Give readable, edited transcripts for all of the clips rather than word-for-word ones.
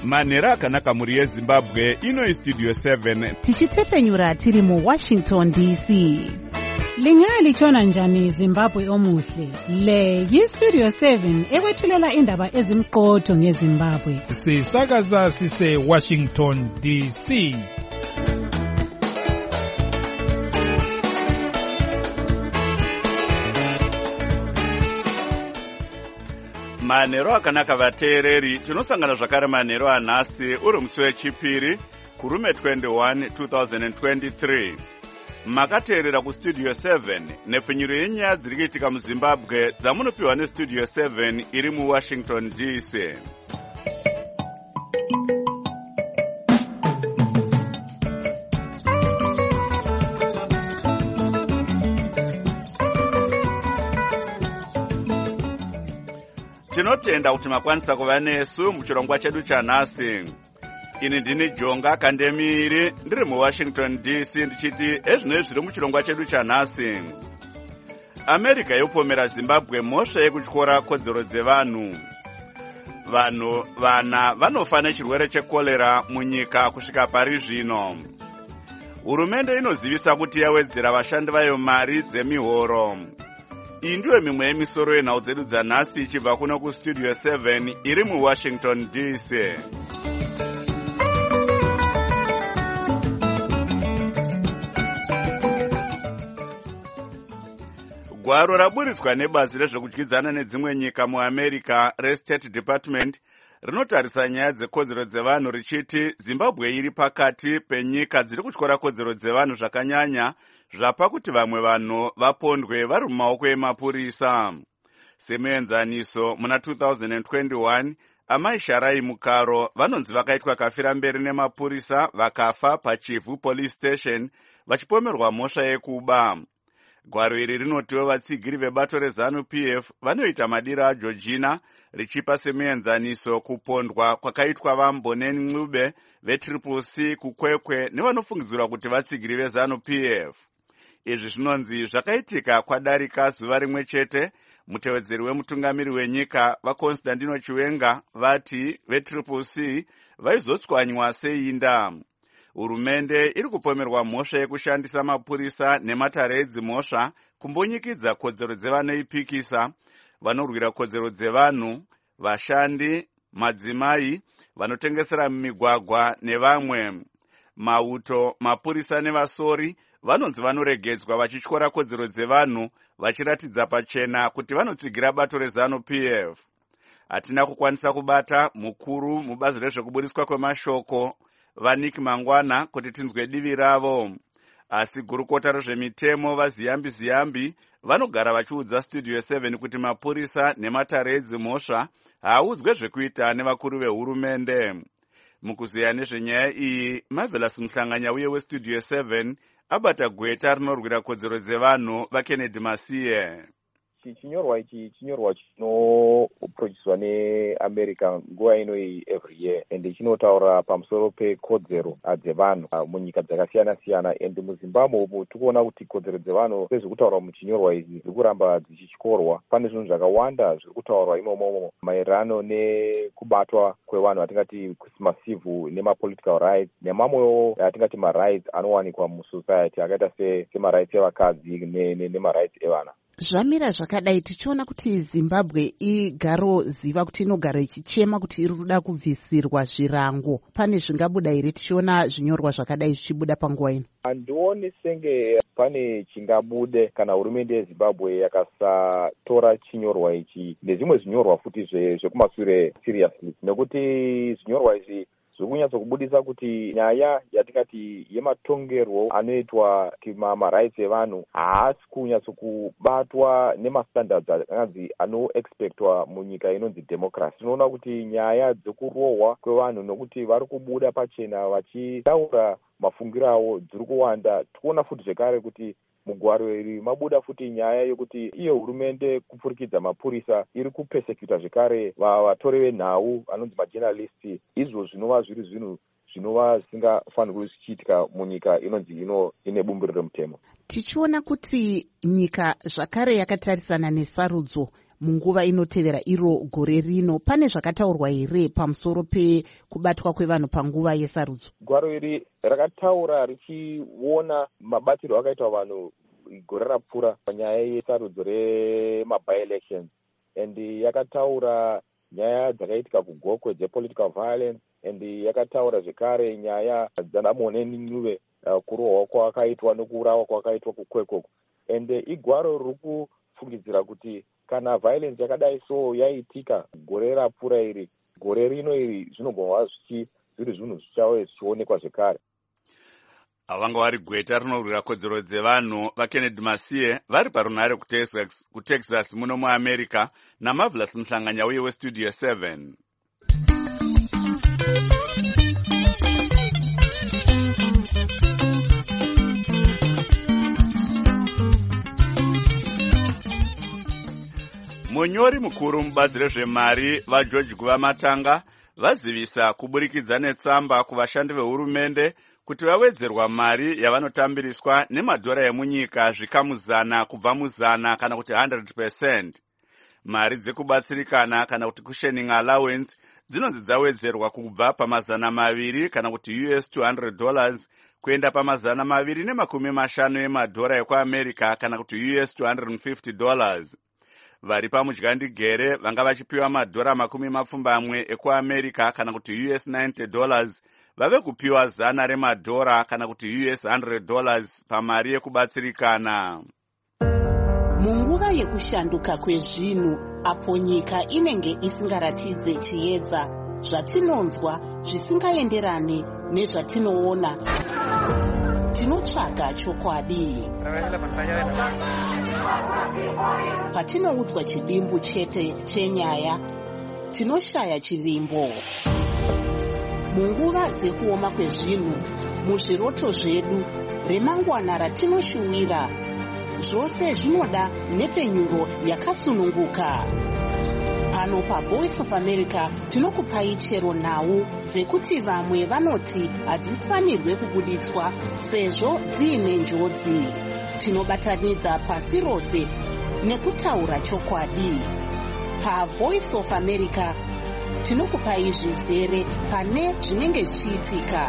manhero akanaka mhuri yezimbabwe. Ino istudio 7 tichitefenyura tiri muWashington DC. Lingalitshona njani Zimbabwe omuhle? Le yistudio 7 ekwethulela indaba ezimqotho ngeZimbabwe. Sisakaza sise Washington DC. manhero akanaka vateereri. Tinosangana zvakare manhero anhasi uri musi wechipiri kurume 21 2023. Makateerera kustudio 7 nepfinyuro yenyaya dziri kuitika muZimbabwe dzamunopiwa nestudio 7 iri muWashington DC. Tinotenda kuti makwanisa kuva nesu muchirongwa chedu chanhasi. Ini ndini Jonga Kandemiri ndiri muWashington DC ndichiti ezvino zviri muchirongwa chedu chanhasi. America yopomera Zimbabwe mhosva yekutyora kodzero dzevanhu. Vana vanofa nechirwere chekorera munyika kusvika pari zvino. Hurumende inozivisa kuti yawedzera vashandi vayo mari dzemihoro. Iyi ndiyo mimwe yemisoro yenhau dzedu dzanhasi ichibva kuno kustudio 7 iri muWashington DC. Gwaro raburitswa nebazi rezvekudyidzana nedzimwe nyika muAmerica reState Department rinotarisa nyaya dzekodzero dzevanhu richiti Zimbabwe iri pakati penyika dziri kutyora kodzero dzevanhu zvakanyanya zvapa kuti vamwe vanhu vapondwe vari mumaoko emapurisa. Semuenzaniso muna 2021 amai Sharai Mukaro vanonzi vakaitwa kafira mberi nemapurisa vakafa paChivu Police Station vachipomerwa mhosva yekuba. Gwaro iri rinotiwo vatsigiri vebato reZANU-PF vanoita madira aJoργina richipa semuenzaniso kupondwa kwakaitwa vaMboneni Ncube veCCC kuKwekwe nevanofungidzirwa kuti vatsigiri veZANU-PF. Izvi zvinonzi zvakaitika kwadarika zuva rimwe chete. Mutevedzeri wemutungamiri wenyika vaConstantino Chiwenga vati veCCC vaizotswanywa seinda. Hurumende iri kupomerwa mhosva yekushandisa mapurisa nematare edzimhosva kumbonyikidza kodzero dzevanoipikisa, vanorwira kodzero dzevanhu, vashandi, madzimai, vanotengesera mumigwagwa nevamwe. Mauto, mapurisa nevasori vanonzi vanoregedzwa vachityora kodzero dzevanhu vachiratidza pachena kuti vanotsigira bato reZANU-PF. Hatina kukwanisa kubata mukuru mubazi rezvekubudiswa kwemashoko vaNick Mangwana kuti tinzwe divi ravo. Asi gurukota rezvemitemo vaZiyambi vanogara vachiudza studio 7 kuti mapurisa nematare edzimhosva haaudzwe zvekuita nevakuru vehurumende. Mukuziya nezvenyaya iyi, Marvelous Muhlanganya uye westudio 7 abata gweta rinorwira kodzero dzevanhu vaKennedy Masiye. Chinyorwa ichi chinyorwa chinoproducwa neAmerica nguva inoyi every year and chinotaura pamusoro pekodzero dzevanhu munyika dzakasiyana siyana. And muZimbabwe umu tikuona kuti kodzero dzevanhu sezvikutaurwa muchinyorwa ichi dziri kuramba dzichityorwa. Pane zvinhu zvakawanda zviri kutaurwa imomo maererano nekubatwa kwevanhu atingati kusimasivu nemapolitical rights nemamwewo atingati marights anowanikwa musociety akaita semarights evakadzi nemarights evana. Zvamira zvakadai tichiona kuti Zimbabwe igaro ziva kuti inogara ichichema kuti iri kuda kubvisirwa zvirango. Pane zvingabuda here tichiona zvinyorwa zvakadai zvichibuda panguva ino? Handioni senge pane chingabude kana hurumende yeZimbabwe yakasatora chinyorwa ichi nezvimwe zvinyorwa futi zvekumashure seriously, nekuti zvinyorwa izvi zviri kunyatsokubudisa kuti nyaya yatingati yematongerwo anoitwa marights evanhu haasi kunyatsokubatwa nemastandards akanzi anoexpectwa munyika inonzi democracy. Tinoona kuti nyaya dzekurohwa kwevanhu nokuti vari kubuda pachena vachitaura mafungiro avo dziri kuwanda. Tikuona futi zvekare kuti mugwaro iri mabuda futi nyaya yokuti iyo hurumende kupfurikidza mapurisa iri kupesecuta zvekare vatori venhau anonzi majournalists. Izvo zvinova zviri zvinhu zvinova zvisingafanirwi zvichiitika munyika inonzi ine bumbiro remutemo. Tichiona kuti nyika zvakare yakatarisana nesarudzo munguva inotevera iro gore rino. Pane zvakataurwa here pamusoro pekubatwa kwevanhu panguva yesarudzo? Gwaro iri rakataura richiona mabatiro akaitwa vanhu gore rapfuura panyaya yesarudzo rema-by-elections, and yakataura nyaya dzakaitika kugokwe dzepolitical violence, and yakataura zvekare nyaya dzanaMoneni Ncube kurohwa kwakaitwa nokurawa kwakaitwa kukwekoko. And igwaro riri kufungidzira kuti kana violence yakadai so yaitika gore rapfuura iri, gore rino iri zvinogona zviri zvinhu zvichauya zvichionekwa zvekare. Vanga vari gweta rinorwira kodzero dzevanhu vaKennedy Masiye vari parunhare kuTexas muno muAmerica naMarvelous Mhlanganya uye weStudio 7. Munyori mukuru mubazi rezvemari vaGeorge Guvamatanga vazivisa kuburikidza netsamba kuvashandi vehurumende kuti vawedzerwa mari yavanotambiriswa nemadhora emunyika zvikamuzana kubva muzana kana kuti 100%. Mari dzekubatsirikana kana kuti cushioning allowance dzinonzi dzawedzerwa kubva pamazana 200 kana kuti $200 kuenda pamazana 250 emadhora ekuAmerica kana kuti $250. Vari pamudyandigere vanga vachipiwa madhora 20 ekuAmerica kana kuti $90 vave kupiwa $100 remadhora kana kuti $100 pamari yekubatsirikana. Munguva yekushanduka kwezvinhu apo nyika inenge isingaratidze chiedza, zvatinonzwa zvisingaenderane nezvatinoona, tinotsvaga chokwadi. Patinoudzwa chidimbu chete chenyaya, tinoshaya chivimbo. Munguva dzekuoma kwezvinhu, muzviroto zvedu, remangwana ratinoshuwira, zvose zvinoda nhepfenyuro yakasununguka. Pano paVoice of America tinokupai chero nhau dzekuti vamwe vanoti hadzifanirwe kubuditswa sezvo dziine njodzi. Tinobatanidza pasi rose nekutaura chokwadi. PaVoice of America tinokupai zvizere pane zvinenge zvichiitika.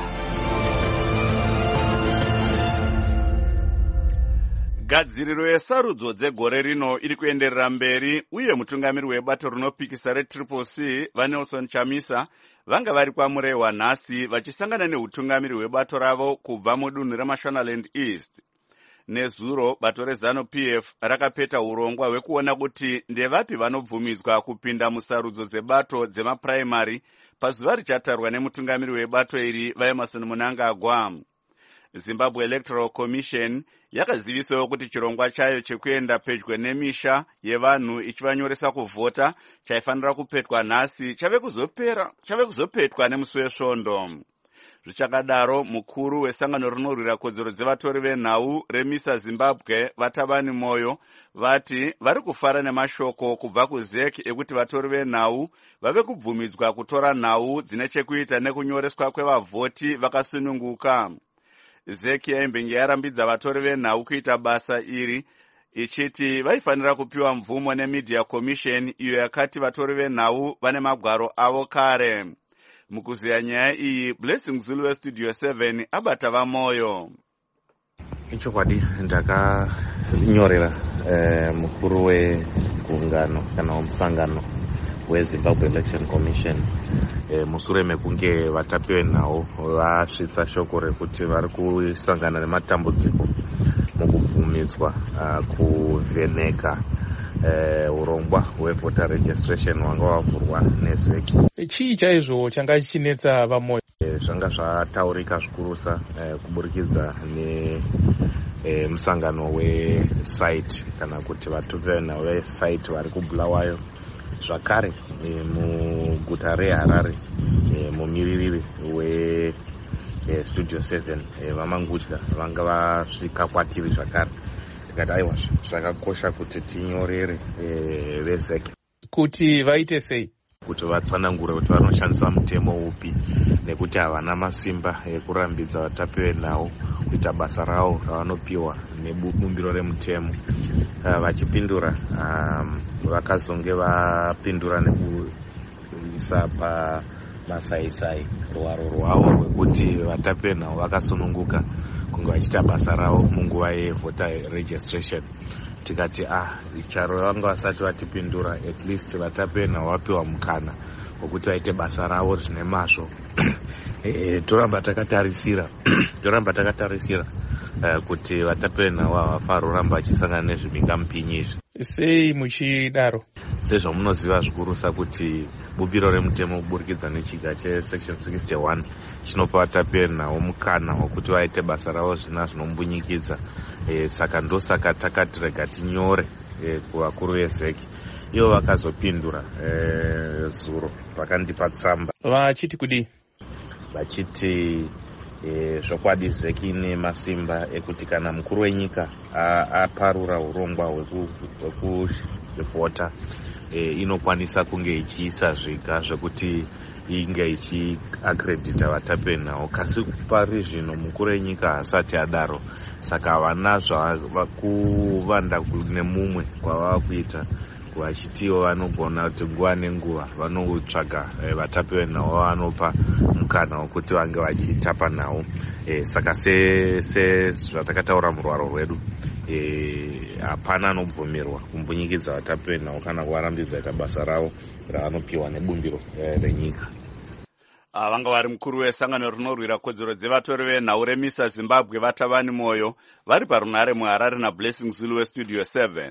Gadziriro yesarudzo dzegore rino iri kuenderera mberi uye mutungamiri webato rinopikisa reCCC vaNelson Chamisa vanga vari kwamurehwa nhasi vachisangana neutungamiri hwebato ravo kubva mudunhu reMashonaland East. Nezuro bato reZANU-PF rakapeta urongwa hwekuona kuti ndevapi vanobvumidzwa kupinda musarudzo dzebato dzemapuraimari pazuva richatarwa nemutungamiri webato iri vaEmerson Mnangagwa. Zimbabwe Electoral Commission yakazivisawo kuti chirongwa chayo chekuenda pedyo nemisha yevanhu ichivanyoresa kuvhota chaifanira kupetwa nhasi chave kuzopetwa nemusi wesvondo. Zvichakadaro, mukuru wesangano rinorwira kodzero dzevatori venhau remisa Zimbabwe Vatabani Moyo vati vari kufara nemashoko kubva kuZEC ekuti vatori venhau vave kubvumidzwa kutora nhau dzine chekuita nekunyoreswa kwevavhoti vakasununguka. ZEC yaimbenge yarambidza vatori venhau kuita basa iri ichiti vaifanira kupiwa mvumo neMedia Commission iyo yakati vatori venhau vane magwaro avo kare. Mukuziya nyaya iyi, Blessing Zulu weStudio 7 abata vamoyo. Ichokwadi ndakanyorera mukuru wegungano kana musangano weZimbabwe Election Commission mushure mekunge vatapi venhau vasvitsa shoko rekuti vari kusangana nematambudziko mukubvumidzwa kuvheneka urongwa hwevoter registration hwanga wavhurwa neZEC. Chii chaizvo changa chichinetsa vamoyo? Zvanga zvataurika zvikurusa kuburikidza nemusangano wesite kana kuti vatupi venhau vesite vari kuBulawayo, zvakare muguta reHarare mumiririri weStudio 7 vamangudya vanga vasvika kwatiri zvakare. Tikati aiwa zvakakosha kuti tinyorere veZEC. Kuti vaite sei? kuti vatsanangure kuti vanoshandisa mutemo upi nekuti havana masimba ekurambidza vatapi venhau kuita basa ravo ravanopiwa nebumbiro remutemo. Vachipindura vakazonge vapindura nekuisa pamasaisai ruwaro rwavo rwekuti vatapi venhau vakasununguka kunge vachiita basa ravo munguva yevoter registration. Tikati charo vanga vasati vatipindura, at least vatapi venhau vapiwa mukana wekuti vaite basa ravo zvine mazvo. Toramba takatarisira kuti vatapi venhau havafaroramba vachisangana nezvimhingamupinyi izvi. Sei muchidaro? Sezvamunoziva zvikurusa kuti bumbiro remutemo kuburikidza nechiga chesection 61 chinopa vatapi venhau mukana wekuti vaite basa ravo zvinombunyikidza. Saka ndosaka takati rega tinyore kuvakuru vezeki. Ivo vakazopindura zuro vakandipa tsamba vachiti kudii? Vachiti zvokwadi zeki ine masimba ekuti kana mukuru wenyika aparura urongwa hwekuvhota inokwanisa kunge ichiisa zviga zvekuti inge ichiakredita vatapi venhau. Kasi pari zvino mukuru wenyika haasati adaro, saka havana zvakuvanda nemumwe kwavava kuita vachitiwo vanogona kuti nguva nenguva vanotsvaga vatapi venhau vanopa mukana wekuti vange vachitapa nhau. Saka sezvatakataura murwaro rwedu, hapana anobvumirwa kumbunyikidza vatapi venhau kana kuvarambidza ita basa ravo ravanopiwa nebumbiro renyika. Vanga vari mukuru wesangano rinorwira kodzero dzevatori venhau remisa Zimbabwe Vatavani Moyo vari parunhare muHarare naBlessing Zulu weStudio 7.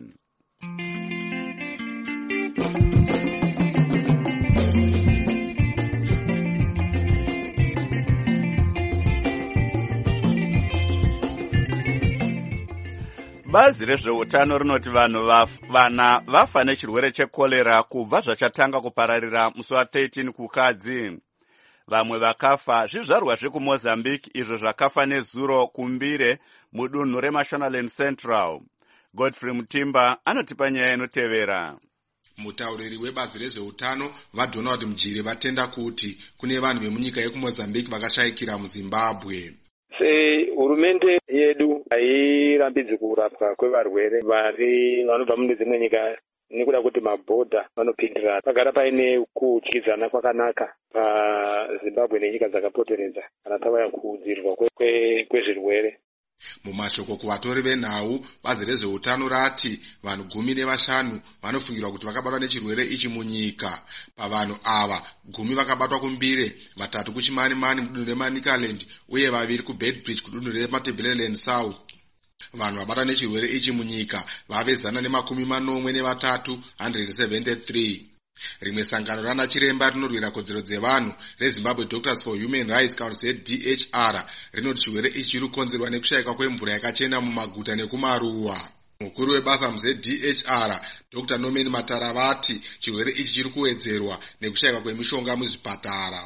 Bazi rezveutano rinoti vana vafa nechirwere chekorera kubva zvachatanga kupararira musi wa13 kukadzi. Vamwe vakafa zvizvarwa zvekuMozambique izvo zvakafa nezuro kumbire mudunhu reMashonaland Central. Godfrey Mutimba anotipa nyaya inotevera. Mutauriri webazi rezveutano vaDonald Mjiri vatenda kuti kune vanhu vemunyika yekuMozambique vakashayikira muZimbabwe. Hurumende yedu hairambidzi kurapwa kwevarwere vanobva mune dzimwe nyika nekuda kuti mabhodha vanopindira. Pagara paine kudyidzana kwakanaka paZimbabwe nenyika dzakapoteredza kana tavaya kudzivirirwa kwezvirwere. Mumashoko kuvatori venhau, bazi rezveutano rati vanhu 15 vanofungirwa kuti vakabatwa nechirwere ichi munyika. Pavanhu ava 10 vakabatwa kumbire, 3 kuChimanimani mudunhu reManicaland uye 2 kuBedbridge kudunhu reMatabeleland South. Vanhu vabatwa nechirwere ichi munyika vave 143 173. Rimwe sangano rana chiremba rinorwira kodzero dzevanhu reZimbabwe Doctors for Human Rights Council DHR rinoti chirwere ichi chiri kukonzerwa nekushayika kwemvura yakachena mumaguta nekumaruwa. Mukuru webasa muZDHR Dr. Norman Matara vati chirwere ichi chiri kuwedzerwa nekushayika kwemishonga muzvipatara.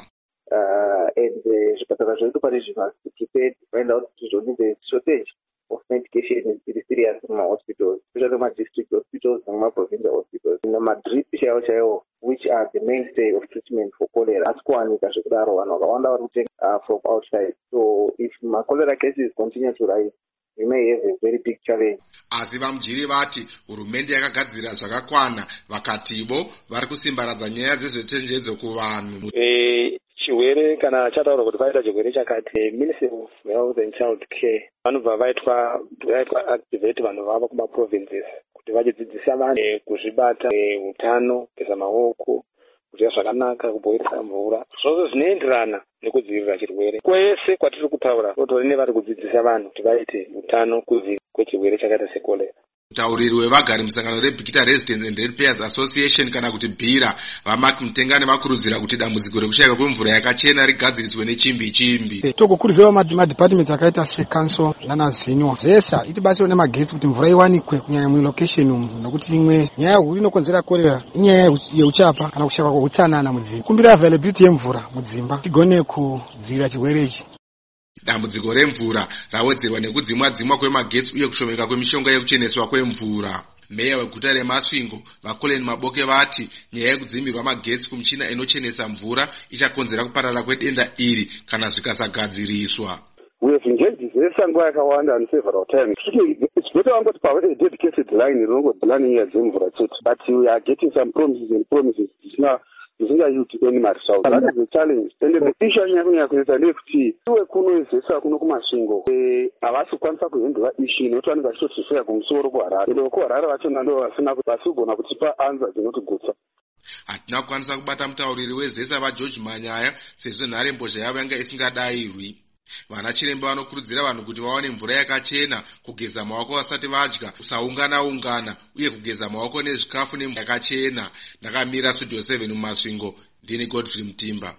Zvipatara zvedu pane zvino prepared to find out kuti there is shortage of medication is very serious in my hospitals, especially my district hospitals and my provincial hospitals. In my drip chaiwo, which are the mainstay of treatment for cholera, asikuwanika zvekudaro vanhu vakawanda vari kutenga from outside. So if my cholera cases continue to rise, we may have a very big challenge. Asi vaMjiri vati hurumende yakagadzira zvakakwana, vakativo vari kusimbaradza nyaya dzezvechenjedzo kuvanhu. Chirwere kana chataura kuti paita chirwere chakati, Ministry of Health and Child Care vanobva vaitwa activate vanhu vava kumaprovinces kuti vachidzidzisa vanhu kuzvibata utano, kugeza maoko, kudya zvakanaka, kuboilisa mvura. Zvose zvinoenderana nekudzivirira chirwere. Kwese kwatiri kutaura totori nevari kudzidzisa vanhu kuti vaite utano kudzivirira kwechirwere chakaita sekorera. Mutauriri wevagari musangano reBikita Residents and Ratepayers Association kana kuti BIRA vaMark Mutengane vakurudzira kuti dambudziko rekushayika kwemvura yakachena rigadziriswe nechimbi. Tokukurudzira madhipatimenti akaita seCouncil nanaZinwa zese itibatsire nemagetsi kuti mvura iwanikwe kunyanya mulocation umu, nokuti imwe nyaya huru inokonzera korera inyaya yeuchapa kana kushayika kweutsanana mudzimba. Kumbira availability yemvura mudzimba tigone kudzivirira chirwere ichi. Dambudziko remvura rawedzerwa nekudzimwa kwemagetsi uye kushomeka kwemishonga yekucheneswa kwemvura. meya weguta remasvingo vaColin Maboke vati nyaya yekudzimbirwa magetsi kumichina inochenesa mvura ichakonzera kuparara kwedenda iri kana zvikasagadziriswa. We have engaged nguva yakawanda on several times. It's better wangoti pava dedicated line inongodhilani nyaya dzemvura chete, but we are getting some promises zvisingaiti any result. That is the challenge. And the issue anyanya kunyanya ndeyekuti iwe kunoizesa kuno kumasvingo havasi kukwanisa kuhendura issue inoti vanenge vachitosvika kumusoro kuHarare. Ende kuHarare vachona ndo vasigona kutipa answer dzinotigutsa. Hatina kukwanisa kubata mutauriri wezesa vaGeorge Manyaya sezvo nharembozha yavo yanga isingadayirwi. Vana chiremba vanokurudzira vanhu kuti vawane mvura yakachena, kugeza maoko vasati vadya, kusaungana uye kugeza maoko nezvikafu nemvura yakachena. Ndakamira Studio 7 mumasvingo, ndini Godfrey Mutimba.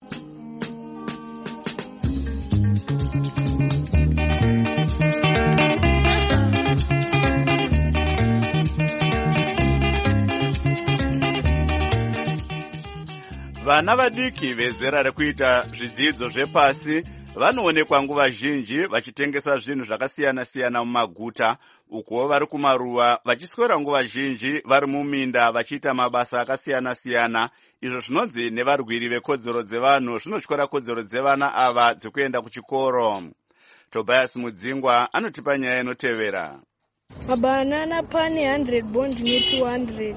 Vana vadiki vezera rekuita zvidzidzo zvepasi vanoonekwa nguva zhinji vachitengesa zvinhu zvakasiyana-siyana mumaguta, uko vari kumaruwa vachiswera nguva zhinji vari muminda vachiita mabasa akasiyana-siyana, izvo zvinonzi nevarwiri vekodzero dzevanhu zvinotyora kodzero dzevana ava dzekuenda kuchikoro. Tobias Mudzingwa anotipa nyaya inotevera. Mabanana pane 100 bond ne 200,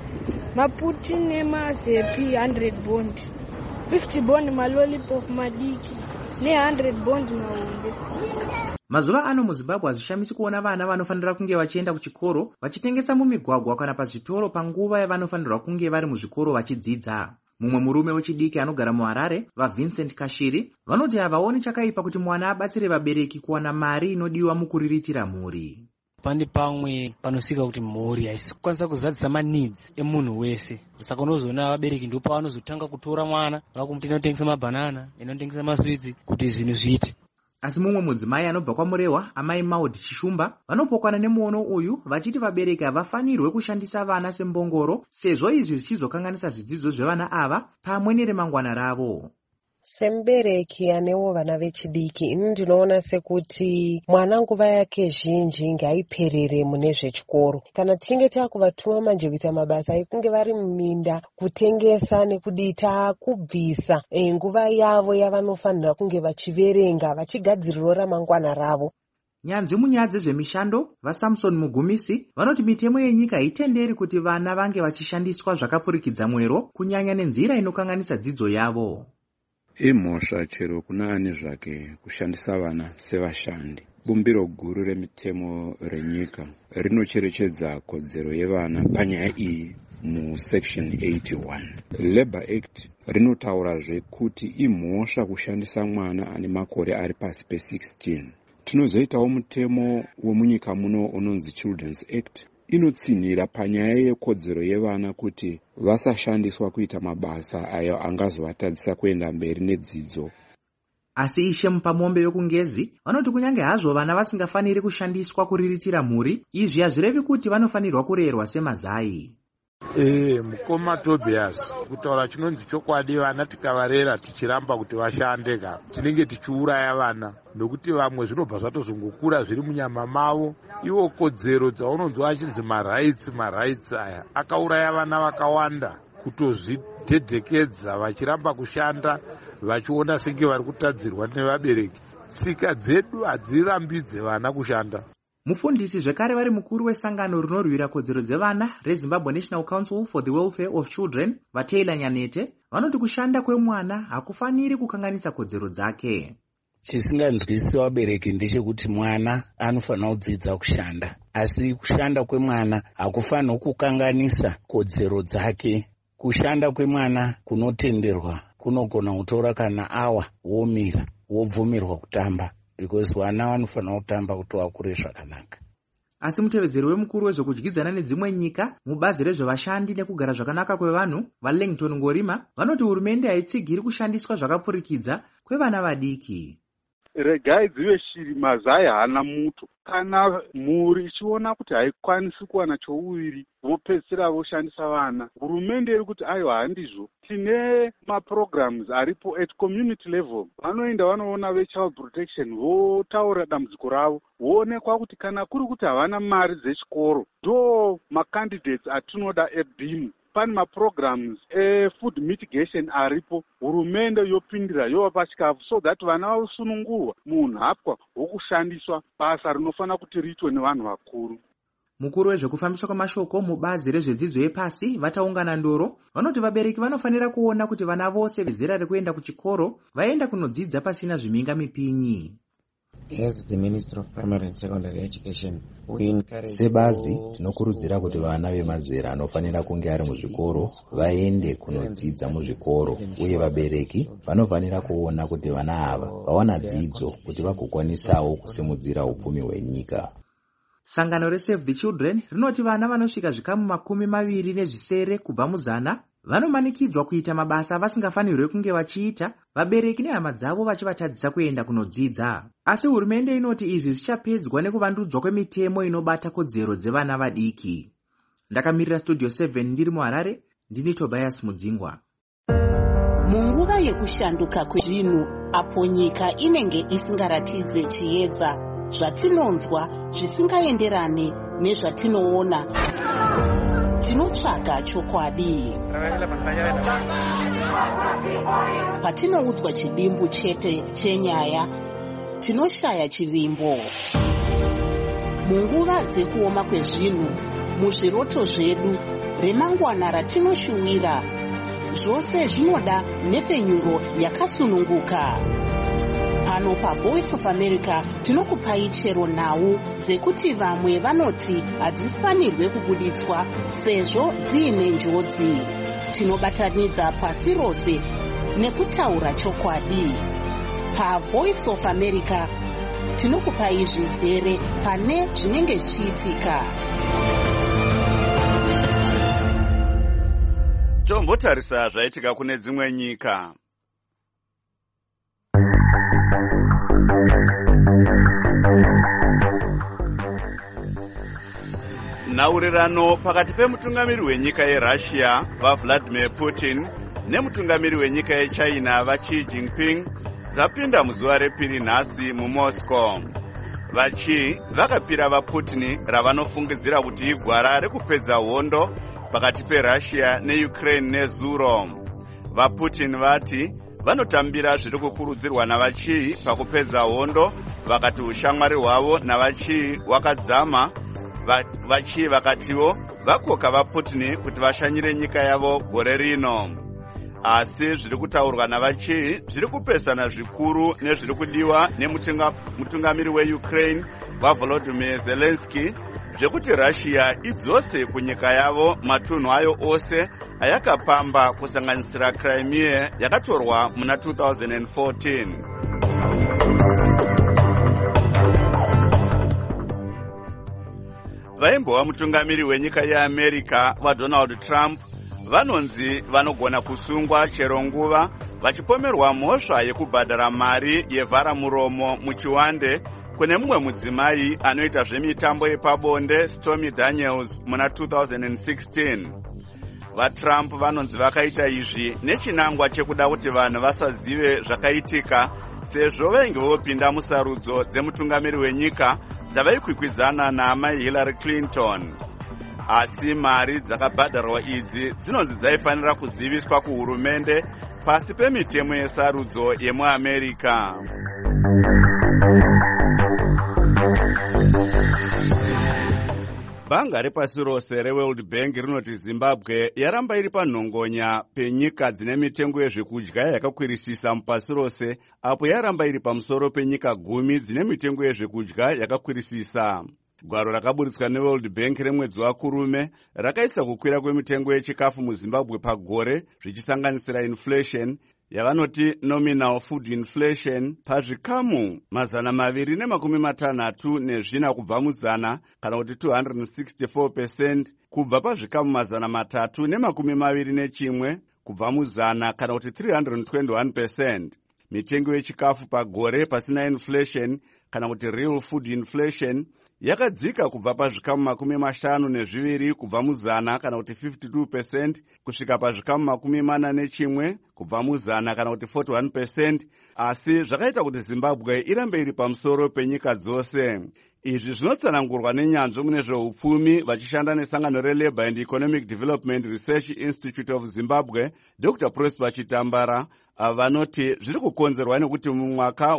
maputi nemazepi 100 bond, 50 bond malolipop madiki ne100 bond mahombe. Mazuva ano muZimbabwe hazvishamisi kuona vana vanofanira kunge vachienda kuchikoro vachitengesa mumigwagwa kana pazvitoro panguva yavanofanirwa kunge vari muzvikoro vachidzidza. Mumwe murume wechidiki anogara muHarare, vaVincent Kashiri, vanoti havaoni chakaipa kuti mwana abatsire vabereki kuwana mari inodiwa mukuriritira mhuri. Pane pamwe panosvika kuti mhuri haisi kukwanisa kuzadzisa maneeds emunhu wese. Saka unozoona vabereki ndipo pavanozotanga kutora mwana vakumuti inotengesa mabhanana, inotengesa maswitsi kuti zvinhu zviite. Asi mumwe mudzimai anobva kwaMurewa, amai Maud Chishumba, vanopokwana nemuono uyu vachiti vabereki havafanirwe kushandisa vana sembongoro, sezvo izvi zvichizokanganisa zvidzidzo zvevana ava pamwe neremangwana ravo. Sembereki anewo vana vechidiki, ini ndinoona sekuti mwana nguva yake zhinji ngaiperere mune zvechikoro. Kana tichinge takuvatuma manje kuita mabasa ekunge vari muminda, kutengesa nekudita, kubvisa nguva yavo yavanofanira kunge vachiverenga, vachigadzirirawo ramangwana ravo. Nyanzvi munyaya dzezvemishando, vaSamson Mugumisi vanoti mitemo yenyika haitenderi kuti vana vange vachishandiswa zvakapfurikidza mwero, kunyanya nenzira inokanganisa dzidzo yavo. Imhosva chero kuna ani zvake kushandisa vana sevashandi. Bumbiro guru remitemo renyika rinocherechedza kodzero yevana panyaya iyi musection 81. Labour Act rinotaurazve kuti imhosva kushandisa mwana ane makore ari pasi pe16. Tinozoitawo mutemo wemunyika muno unonzi Children's Act. Inotsinhira panyaya yekodzero yevana kuti vasashandiswa kuita mabasa ayo angazovatadzisa kuenda mberi nedzidzo. Asi Ishe Mupamombe wekungezi vanoti kunyange hazvo vana vasingafaniri kushandiswa kuriritira mhuri, izvi hazvirevi kuti vanofanirwa kurerwa semazai. Mukoma Tobias, kutaura chinonzi chokwadi, vana tikavarera tichiramba kuti vashande tinenge tichiuraya vana, nokuti vamwe zvinobva zvatozongokura zviri munyama mavo. Iwo kodzero dzaunonzwa achinzi marights aya akauraya vana vakawanda kutozvidhedhekedza vachiramba kushanda vachiona senge vari kutadzirwa nevabereki. Tsika dzedu hadzirambidze vana kushanda. Mufundisi zvekare vari mukuru wesangano rinorwira kodzero dzevana reZimbabwe National Council for the Welfare of Children, vaTaylor Nyanete, vanoti kushanda kwemwana hakufaniri kukanganisa kodzero dzake. Chisinganzwisi vabereki ndechekuti mwana anofanira kudzidza kushanda, asi kushanda kwemwana hakufaniri kukanganisa kodzero dzake. Kushanda kwemwana kunotenderwa kunogona kutora kana awa womira wobvumirwa kutamba, because vana vanofanira kutamba kuti vakure zvakanaka. Asi mutevezeri wemukuru wezvokudyidzana nedzimwe nyika mubazi rezvevashandi nekugara zvakanaka kwevanhu, vaLangton Ngorima, vanoti hurumende haitsigiri kushandiswa zvakapfurikidza kwevana vadiki. regai dzive shiri, mazai haana muto. Kana mhuri ichiona kuti haikwanisi kuwana chouviri, vopedzisira voshandisa vana. Hurumende iri kuti aiwa handizvo, tine maprograms aripo at community level. Vanoenda vanoona vechild protection, votaura dambudziko ravo, voonekwa kuti kana kuri kuti havana mari dzechikoro, ndo macandidates atinoda eBeam. Pane maprograms food mitigation aripo, hurumende yopindira yovapa chikafu so that vana vavosunungurwa munhapwa hwokushandiswa basa rinofana kuti riitwe nevanhu vakuru. Mukuru wezvekufambiswa kwamashoko mubazi rezvedzidzo yepasi vataungana ndoro vanoti vabereki vanofanira kuona kuti vana vose vezera rekuenda kuchikoro vaenda kunodzidza pasina zviminga mipinyi. As the Minister of Primary and Secondary Education, sebazi tinokurudzira kuti vana vemazera anofanira kunge ari muzvikoro vaende kunodzidza muzvikoro, uye vabereki vanofanira kuona kuti vana ava vawana dzidzo kuti vagokwanisawo kusimudzira upfumi hwenyika. Sangano reSave the Children rinoti vana vanosvika zvikamu 20 kubva muzana vanomanikidzwa kuita mabasa vasingafanirwe kunge vachiita, vabereki nehama dzavo vachivatadzisa kuenda kunodzidza. Asi hurumende inoti izvi zvichapedzwa nekuvandudzwa kwemitemo inobata kodzero dzevana vadiki. Ndakamirira Studio 7 ndiri muHarare, ndini Tobias Mudzingwa. Munguva yekushanduka kwezvinhu, apo nyika inenge isingaratidze chiedza, zvatinonzwa zvisingaenderane nezvatinoona, tinotsvaga chokwadi. Patinoudzwa chidimbu chete chenyaya, tinoshaya chivimbo. Munguva dzekuoma kwezvinhu, muzviroto zvedu, remangwana ratinoshuwira, zvose zvinoda nhepfenyuro yakasununguka. Pano paVoice of America tinokupai chero nhau dzekuti vamwe vanoti hadzifanirwe kubuditswa sezvo dziine njodzi. Tinobatanidza pasi rose nekutaura chokwadi. PaVoice of America tinokupai zvizere pane zvinenge zvichiitika. Tombotarisa zvaitika kune dzimwe nyika. Nhaurirano pakati pemutungamiri wenyika yeRussia vaVladimir Putin nemutungamiri wenyika yeChina vaXi Jinping dzapinda muzuva repiri nhasi muMoscow. VaXi vakapira vaPutin ravanofungidzira kuti igwara rekupedza hondo pakati peRussia neUkraine nezuro. VaPutin vati vanotambira zviri kukurudzirwa navaXi pakupedza hondo, vakati ushamwari hwavo navaXi hwakadzama. VaXi vakatiwo vakoka vaPutin kuti vashanyire nyika yavo gore rino. Asi zviri kutaurwa navaXi zviri kupesana zvikuru nezviri kudiwa nemutungamiri weUkraine vaVolodymyr Zelensky zvekuti Russia idzose kunyika yavo matunhu ayo ose ayakapamba kusanganisira Crimea yakatorwa muna 2014. Vaimbova mutungamiri wenyika yeAmerica vaDonald Trump vanonzi vanogona kusungwa chero nguva vachipomerwa mhosva yekubhadhara mari yevharamuromo muchiwande kune mumwe mudzimai anoita zvemitambo yepabonde Stormy Daniels muna 2016. VaTrump vanonzi vakaita izvi nechinangwa chekuda kuti vanhu vasazive zvakaitika sezvo vainge vopinda musarudzo dzemutungamiri wenyika dzavaikwikwidzana naamai Hillary Clinton. Asi mari dzakabhadharwa idzi dzinonzi dzaifanira kuziviswa kuhurumende pasi pemitemo yesarudzo yemuAmerica. Banga repasi rose reWorld Bank rinoti Zimbabwe yaramba iri panhongonya penyika dzine mitengo yezvekudya yakakwirisisa mupasi rose, apo yaramba iri pamusoro penyika 10 dzine mitengo yezvekudya yakakwirisisa. Gwaro rakaburitswa neWorld Bank remwedzi waKurume rakaisa kukwira kwemitengo yechikafu muZimbabwe pagore zvichisanganisira inflation yavanoti nominal food inflation pazvikamu 264 kubva muzana, kana kuti 264% kubva pazvikamu 321 kubva muzana, kana kuti 321%. mitengo yechikafu pagore pasina inflation kana kuti real food inflation yakadzika kubva pazvikamu 52 kubva muzana kana kuti 52% kusvika pazvikamu 41 kubva muzana kana kuti 41%, asi zvakaita kuti Zimbabwe irambe iri pamusoro penyika dzose. Izvi zvinotsanangurwa nenyanzvi mune zveupfumi vachishanda nesangano reLabour and Economic Development Research Institute of Zimbabwe, Dr. Prosper Chitambara, vanoti zviri kukonzerwa nekuti mumwaka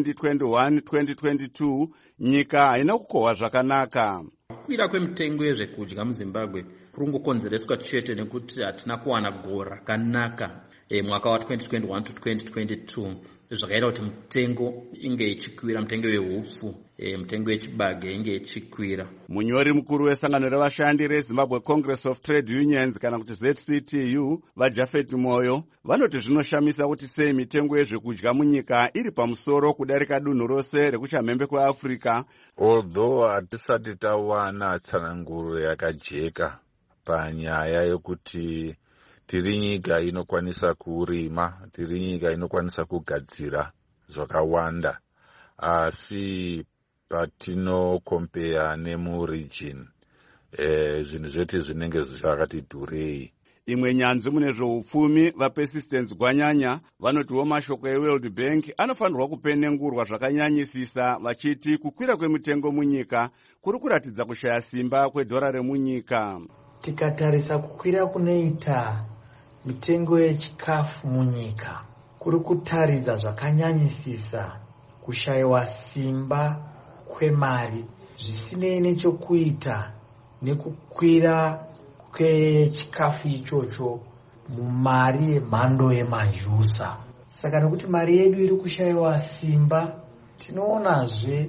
wa2021-2022 nyika haina kukohwa zvakanaka. Kukwira kwemitengo yezvekudya muZimbabwe kuri kungokonzereswa chete nekuti hatina kuwana gore rakanaka mwaka wa2021-2022 zvakaita kuti mitengo inge ichikwira, mitengo yehupfu, mitengo yechibage inge ichikwira. Munyori mukuru wesangano revashandi reZimbabwe Congress of Trade Unions kana kuti ZCTU, vaJafet Moyo, vanoti zvinoshamisa kuti sei mitengo yezvekudya munyika iri pamusoro kudarika dunhu rose rekuchamhembe kweAfrica. Although hatisati tawana tsananguro yakajeka panyaya yokuti tiri nyika inokwanisa kurima, tiri nyika inokwanisa kugadzira zvakawanda, asi patinokompea nemuregion zvinhu zvete zvinenge zvakati dhurei. Imwe nyanzvi mune zveupfumi vaPersistence Gwanyanya vanotiwo mashoko eWorld Bank anofanirwa kupenengurwa zvakanyanyisisa, vachiti kukwira kwemitengo munyika kuri kuratidza kushaya simba kwedhora remunyika. Tikatarisa kukwira kunoita mitengo yechikafu munyika kuri kutaridza zvakanyanyisisa kushayiwa simba kwemari, zvisinei nechokuita nekukwira kwechikafu ichocho mumari yemhando yemajusa. Saka nekuti mari yedu iri kushayiwa simba, tinoonazve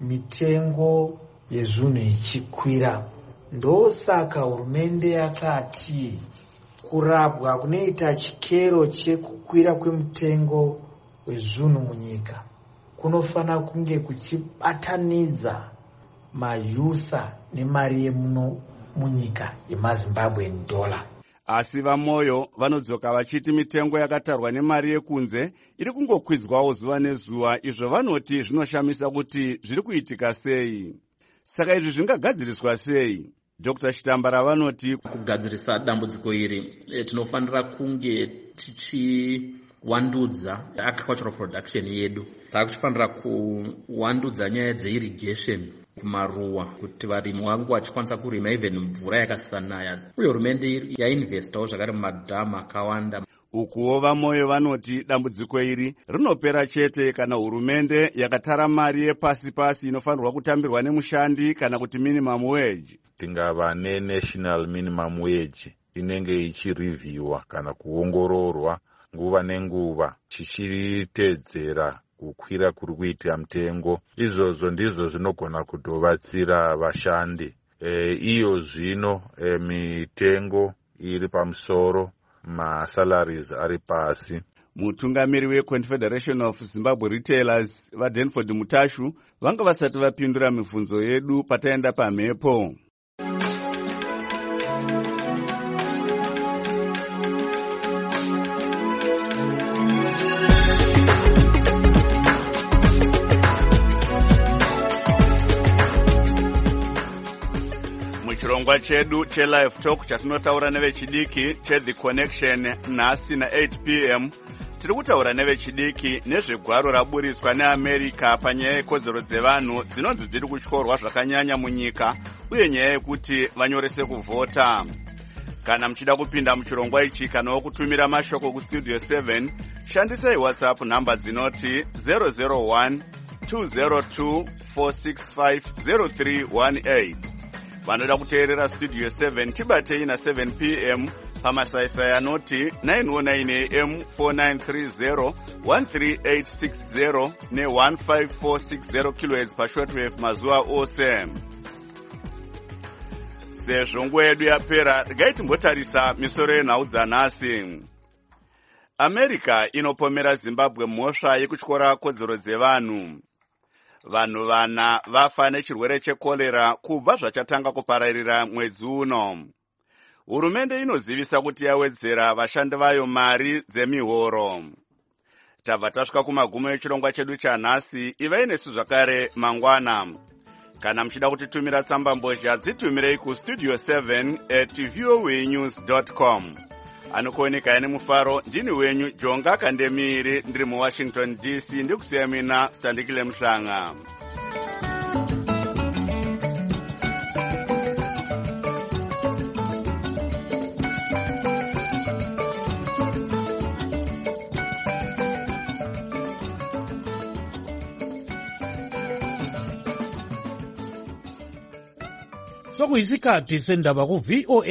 mitengo yezvinhu ichikwira. Ndosaka hurumende yakati kurapwa kunoita chikero chekukwira kwemitengo wezvinhu munyika kunofana kunge kuchibatanidza majusa nemari yemuno munyika yemaZimbabwean dollar. Asi vaMoyo vanodzoka vachiti mitengo yakatarwa nemari yekunze iri kungokwidzwawo zuva nezuva, izvo vanoti zvinoshamisa kuti zviri kuitika sei. Saka izvi zvingagadziriswa sei? Dr. Chitambara vanoti kugadzirisa dambudziko iri tinofanira kunge tichiwandudza agricultural production yedu. Takufanira kuwandudza nyaya dzeirrigation kumaruwa kuti varimi vangu vachikwanisa kurima even mvura yakasanaya, uye hurumende yainvestawo zvakare mumadhamu akawanda. Ukuwo vaMoyo vanoti dambudziko iri rinopera chete kana hurumende yakatara mari yepasi-pasi inofanirwa kutambirwa nemushandi kana kuti minimum wage. Tingava nenational minimum wage inenge ichirevhiwa kana kuongororwa nguva nenguva chichitedzera kukwira kuri kuita mitengo. Izvozvo ndizvo zvinogona kutovatsira vashandi. Iyo zvino mitengo iri pamusoro, masalaries ari pasi. Mutungamiri weConfederation of Zimbabwe Retailers vaDenford Mutashu vanga vasati vapindura mibvunzo yedu pataenda pamhepo. Muchirongwa chedu cheLive Talk chatinotaura nevechidiki cheThe Connection nhasi na8 p.m. tiri kutaura nevechidiki nezvegwaro raburiswa neAmerica panyaya yekodzero dzevanhu dzinonzi dziri kutyorwa zvakanyanya munyika, uye nyaya yekuti vanyorese kuvhota. Kana muchida kupinda muchirongwa ichi kana kutumira mashoko kustudio 7, shandisai WhatsApp namba dzinoti 001 202 465 0318. Vanoda kuteerera studio 7 tibatei na 7 p.m. pamasaisai anoti 909 AM 4930 13860 ne 15460 kHz pashortwave mazuva ose. Sezvo nguva yedu yapera, regai timbotarisa misoro yenhau dzanhasi. America inopomera Zimbabwe mhosva yekutyora kodzero dzevanhu. Vanhu vana vafa nechirwere chekorera kubva zvachatanga kupararira mwedzi uno. Hurumende inozivisa kuti yawedzera vashandi vayo mari dzemihoro. tabva tasvika kumagumo echirongwa chedu chanhasi. Ivai nesu zvakare mangwana. Kana muchida kutitumira tsamba mbozha dzitumirei kustudio 7@voanews.com. Anokuoneka ane mufaro ndini wenyu Jonga Kandemiri, ndiri muWashington DC, ndikusiya mina Standikile Mhlanga. Sokuyisikhathi sendaba ku VOA